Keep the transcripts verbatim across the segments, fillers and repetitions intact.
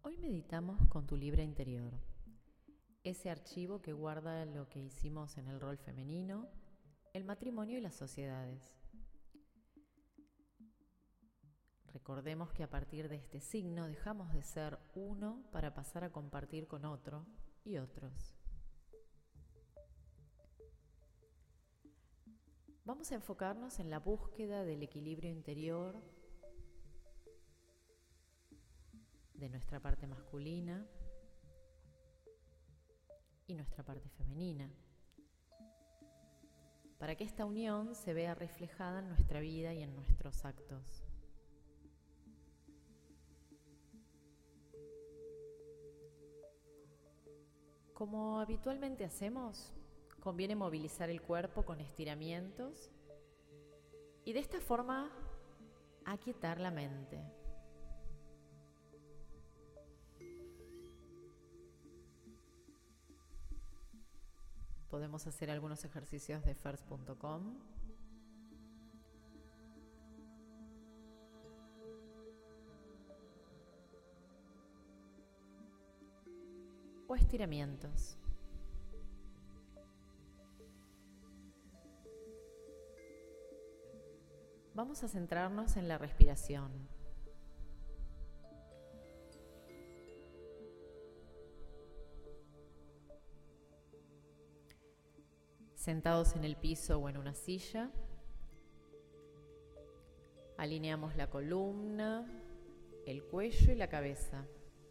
Hoy meditamos con tu libro interior, ese archivo que guarda lo que hicimos en el rol femenino, el matrimonio y las sociedades. Recordemos que a partir de este signo dejamos de ser uno para pasar a compartir con otro y otros. Vamos a enfocarnos en la búsqueda del equilibrio interior de nuestra parte masculina y nuestra parte femenina, para que esta unión se vea reflejada en nuestra vida y en nuestros actos. Como habitualmente hacemos, conviene movilizar el cuerpo con estiramientos y de esta forma aquietar la mente. Podemos hacer algunos ejercicios de first punto com. O estiramientos. Vamos a centrarnos en la respiración. Sentados en el piso o en una silla, alineamos la columna, el cuello y la cabeza.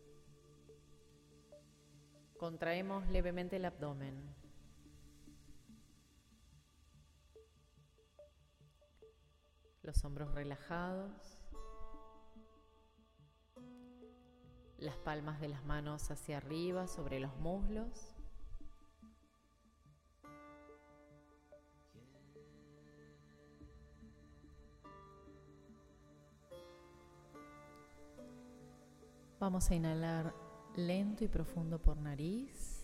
Contraemos levemente el abdomen. Los hombros relajados. Las palmas de las manos hacia arriba sobre los muslos. Vamos a inhalar lento y profundo por nariz.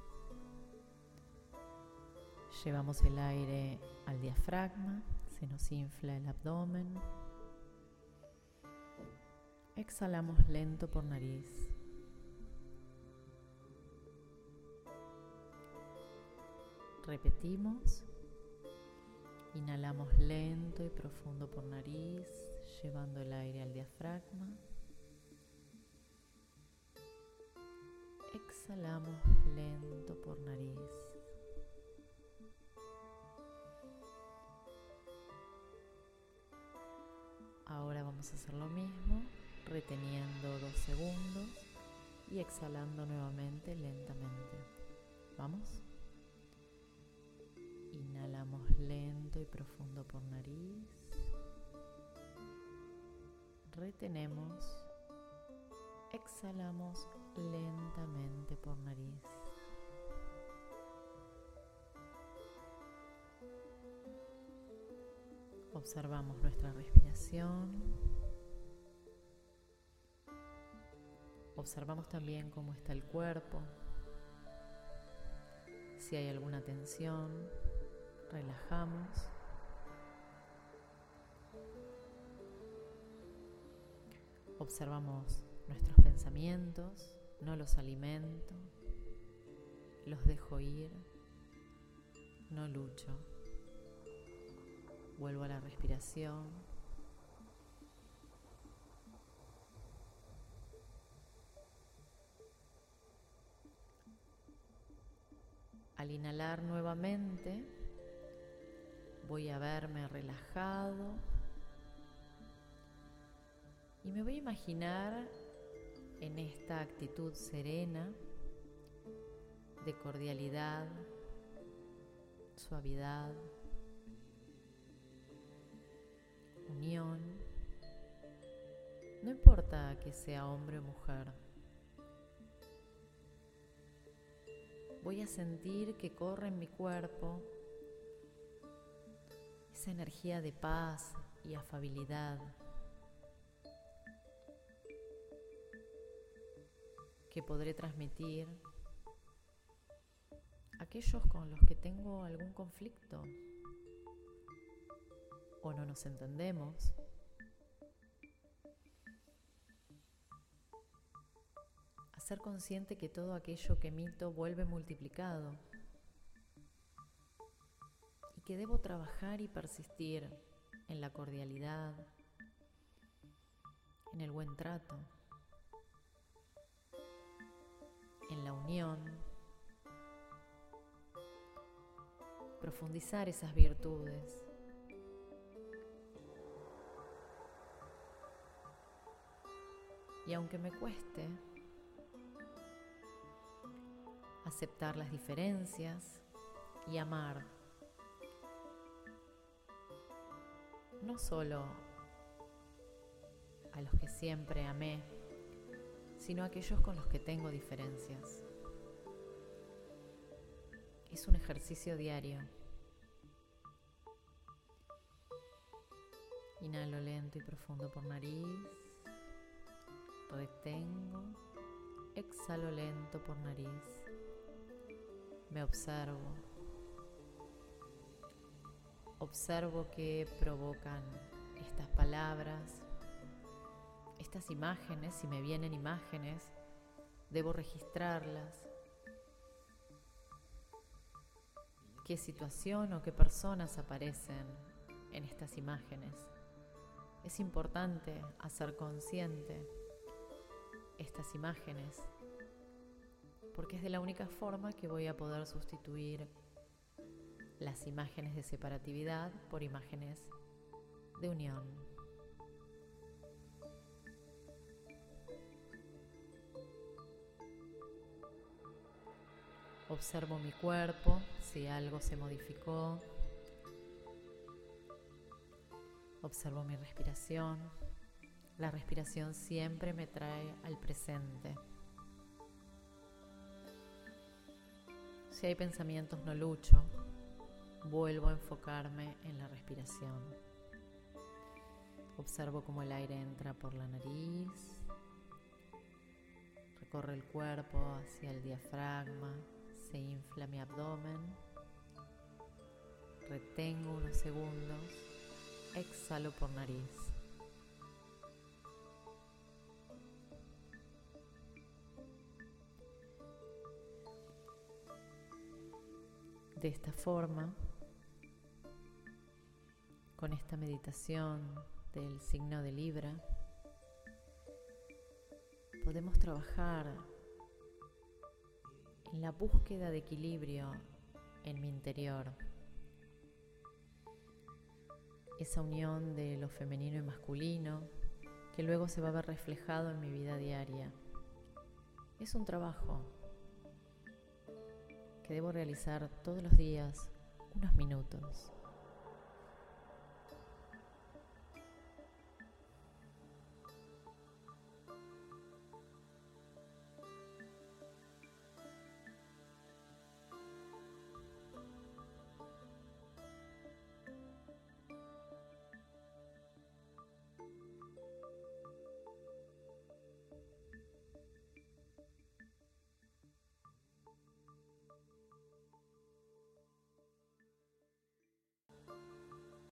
Llevamos el aire al diafragma, se nos infla el abdomen. Exhalamos lento por nariz. Repetimos. Inhalamos lento y profundo por nariz, llevando el aire al diafragma. Exhalamos lento por nariz. Ahora vamos a hacer lo mismo, reteniendo dos segundos y exhalando nuevamente lentamente. ¿Vamos? Inhalamos lento y profundo por nariz. Retenemos. Exhalamos lentamente por nariz. Observamos nuestra respiración. Observamos también cómo está el cuerpo. Si hay alguna tensión, relajamos. Observamos nuestros pensamientos, no los alimento, los dejo ir, no lucho. Vuelvo a la respiración. Al inhalar nuevamente, voy a verme relajado y me voy a imaginar en esta actitud serena, de cordialidad, suavidad, unión. No importa que sea hombre o mujer. Voy a sentir que corre en mi cuerpo esa energía de paz y afabilidad que podré transmitir a aquellos con los que tengo algún conflicto o no nos entendemos. ser consciente que todo aquello que emito vuelve multiplicado y que debo trabajar y persistir en la cordialidad, en el buen trato, en la unión, profundizar esas virtudes. Y aunque me cueste aceptar las diferencias y amar no solo a los que siempre amé, sino a aquellos con los que tengo diferencias. Es un ejercicio diario. Inhalo lento y profundo por nariz. Retengo. Exhalo lento por nariz. Me observo. Observo qué provocan estas palabras, estas imágenes. Si me vienen imágenes, debo registrarlas. ¿Qué situación o qué personas aparecen en estas imágenes? Es importante hacer consciente estas imágenes, porque es de la única forma que voy a poder sustituir las imágenes de separatividad por imágenes de unión. Observo mi cuerpo, si algo se modificó. Observo mi respiración. La respiración siempre me trae al presente. Si hay pensamientos, no lucho. Vuelvo a enfocarme en la respiración. Observo cómo el aire entra por la nariz, recorre el cuerpo hacia el diafragma, se infla mi abdomen, retengo unos segundos, exhalo por nariz. De esta forma, con esta meditación del signo de Libra, podemos trabajar en la búsqueda de equilibrio en mi interior. Esa unión de lo femenino y masculino que luego se va a ver reflejado en mi vida diaria. Es un trabajo que debo realizar todos los días, unos minutos.